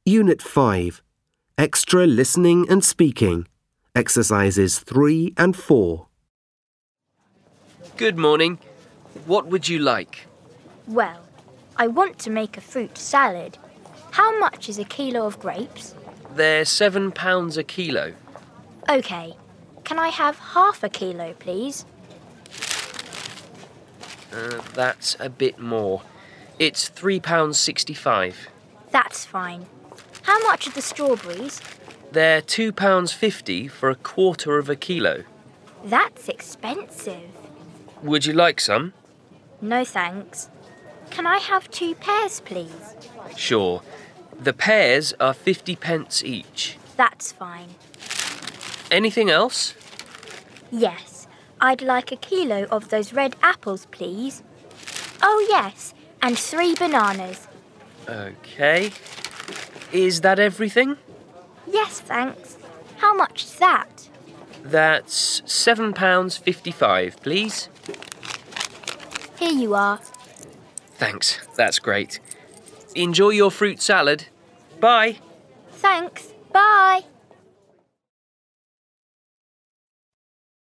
Unit 5. Extra listening and speaking. Exercises 3 and 4. Good morning. What would you like? Well, I want to make a fruit salad. How much is a kilo of grapes? They're £7 a kilo. OK. Can I have half a kilo, please? That's a bit more. It's £3.65. That's fine. How much are the strawberries? They're £2.50 for a quarter of a kilo. That's expensive. Would you like some? No thanks. Can I have 2 pears, please? Sure. The pears are 50p each. That's fine. Anything else? Yes, I'd like a kilo of those red apples, please. Oh, yes, and 3 bananas. OK. Is that everything? Yes, thanks. How much is that? That's £7.55, please. Here you are. Thanks, that's great. Enjoy your fruit salad. Bye. Thanks. Bye.